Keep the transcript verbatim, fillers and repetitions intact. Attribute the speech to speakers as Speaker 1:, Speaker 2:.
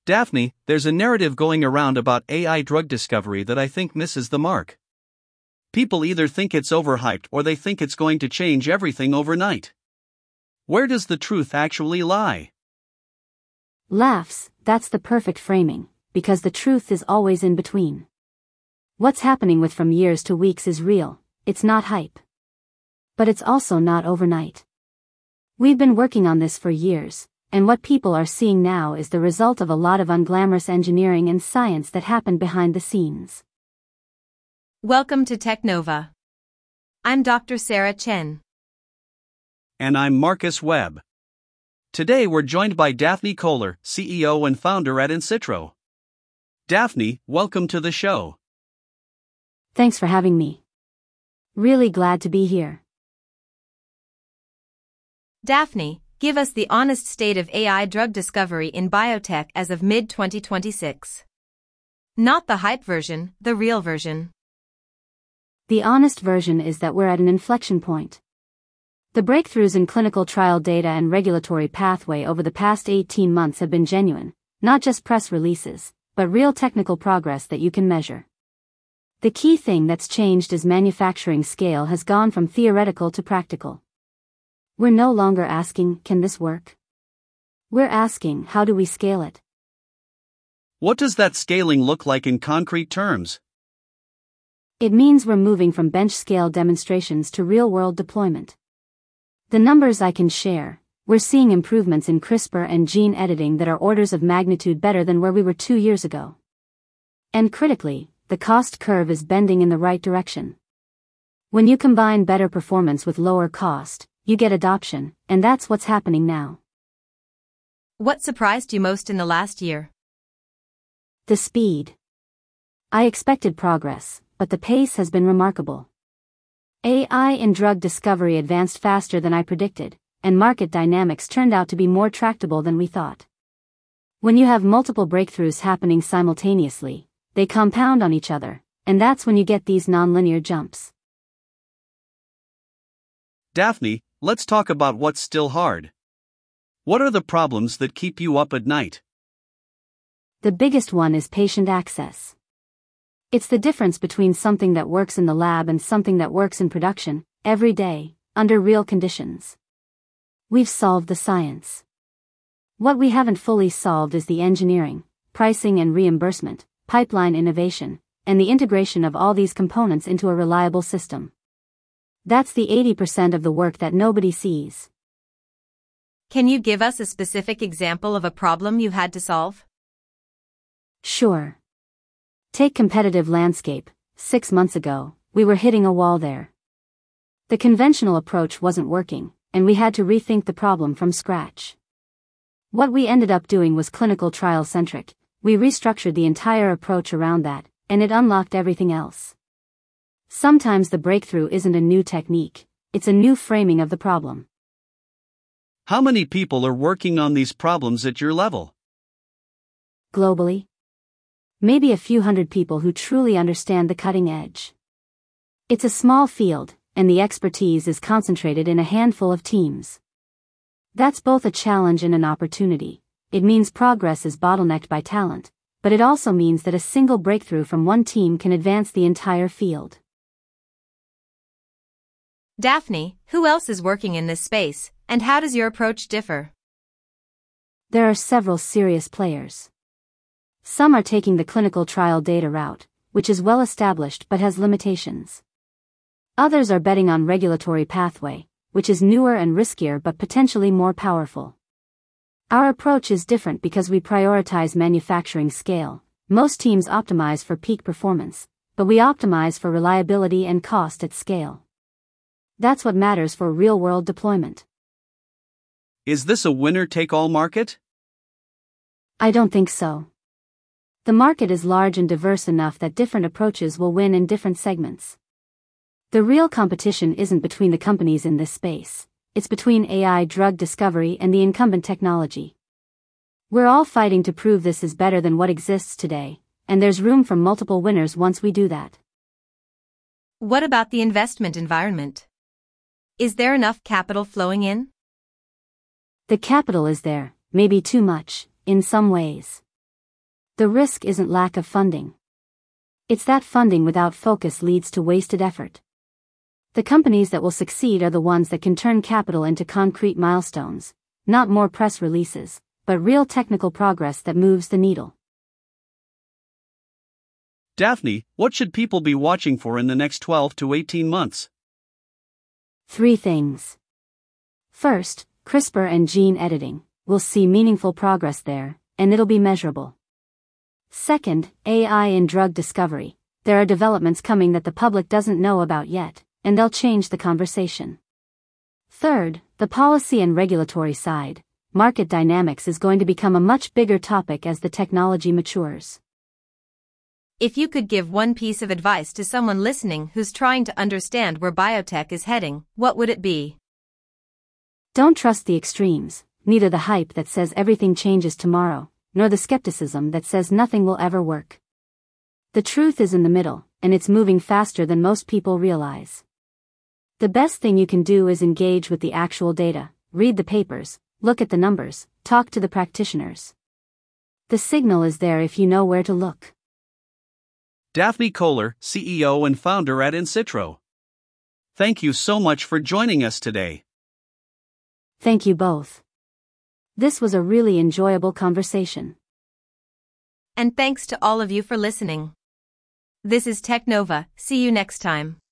Speaker 1: Daphne, there's a narrative going around about A I drug discovery that I think misses the mark. People either think it's overhyped or they think it's going to change everything overnight. Where does the truth actually lie?
Speaker 2: Laughs, that's the perfect framing, because the truth is always in between. What's happening with from years to weeks is real, it's not hype. But it's also not overnight. We've been working on this for years, and what people are seeing now is the result of a lot of unglamorous engineering and science that happened behind the scenes.
Speaker 3: Welcome to Technova. I'm Doctor Sarah Chen.
Speaker 1: And I'm Marcus Webb. Today we're joined by Daphne Koller, C E O and founder at Incitro. Daphne, welcome to the show.
Speaker 2: Thanks for having me. Really glad to be here.
Speaker 3: Daphne, give us the honest state of A I drug discovery in biotech as of mid twenty twenty-six. Not the hype version, the real version.
Speaker 2: The honest version is that we're at an inflection point. The breakthroughs in clinical trial data and regulatory pathway over the past eighteen months have been genuine, not just press releases, but real technical progress that you can measure. The key thing that's changed is manufacturing scale has gone from theoretical to practical. We're no longer asking, can this work? We're asking, how do we scale it?
Speaker 1: What does that scaling look like in concrete terms?
Speaker 2: It means we're moving from bench-scale demonstrations to real-world deployment. The numbers I can share, we're seeing improvements in CRISPR and gene editing that are orders of magnitude better than where we were two years ago. And critically, the cost curve is bending in the right direction. When you combine better performance with lower cost, you get adoption, and that's what's happening now.
Speaker 3: What surprised you most in the last year?
Speaker 2: The speed. I expected progress, but the pace has been remarkable. A I in drug discovery advanced faster than I predicted, and market dynamics turned out to be more tractable than we thought. When you have multiple breakthroughs happening simultaneously, they compound on each other, and that's when you get these nonlinear jumps.
Speaker 1: Daphne, let's talk about what's still hard. What are the problems that keep you up at night?
Speaker 2: The biggest one is patient access. It's the difference between something that works in the lab and something that works in production, every day, under real conditions. We've solved the science. What we haven't fully solved is the engineering, pricing and reimbursement, pipeline innovation, and the integration of all these components into a reliable system. That's the eighty percent of the work that nobody sees.
Speaker 3: Can you give us a specific example of a problem you had to solve?
Speaker 2: Sure. Take competitive landscape. Six months ago, we were hitting a wall there. The conventional approach wasn't working, and we had to rethink the problem from scratch. What we ended up doing was clinical trial-centric. We restructured the entire approach around that, and it unlocked everything else. Sometimes the breakthrough isn't a new technique, it's a new framing of the problem.
Speaker 1: How many people are working on these problems at your level?
Speaker 2: Globally? Maybe a few hundred people who truly understand the cutting edge. It's a small field, and the expertise is concentrated in a handful of teams. That's both a challenge and an opportunity. It means progress is bottlenecked by talent, but it also means that a single breakthrough from one team can advance the entire field.
Speaker 3: Daphne, who else is working in this space, and how does your approach differ?
Speaker 2: There are several serious players. Some are taking the clinical trial data route, which is well established but has limitations. Others are betting on regulatory pathway, which is newer and riskier but potentially more powerful. Our approach is different because we prioritize manufacturing scale. Most teams optimize for peak performance, but we optimize for reliability and cost at scale. That's what matters for real-world deployment.
Speaker 1: Is this a winner-take-all market?
Speaker 2: I don't think so. The market is large and diverse enough that different approaches will win in different segments. The real competition isn't between the companies in this space, it's between A I drug discovery and the incumbent technology. We're all fighting to prove this is better than what exists today, and there's room for multiple winners once we do that.
Speaker 3: What about the investment environment? Is there enough capital flowing in?
Speaker 2: The capital is there, maybe too much, in some ways. The risk isn't lack of funding. It's that funding without focus leads to wasted effort. The companies that will succeed are the ones that can turn capital into concrete milestones, not more press releases, but real technical progress that moves the needle.
Speaker 1: Daphne, what should people be watching for in the next twelve to eighteen months?
Speaker 2: Three things. First, CRISPR and gene editing. We'll see meaningful progress there, and it'll be measurable. Second, A I in drug discovery. There are developments coming that the public doesn't know about yet, and they'll change the conversation. Third, the policy and regulatory side. Market dynamics is going to become a much bigger topic as the technology matures.
Speaker 3: If you could give one piece of advice to someone listening who's trying to understand where biotech is heading, what would it be?
Speaker 2: Don't trust the extremes, neither the hype that says everything changes tomorrow, nor the skepticism that says nothing will ever work. The truth is in the middle, and it's moving faster than most people realize. The best thing you can do is engage with the actual data, read the papers, look at the numbers, talk to the practitioners. The signal is there if you know where to look.
Speaker 1: Daphne Koller, C E O and founder at Incitro. Thank you so much for joining us today.
Speaker 2: Thank you both. This was a really enjoyable conversation.
Speaker 3: And thanks to all of you for listening. This is Technova. See you next time.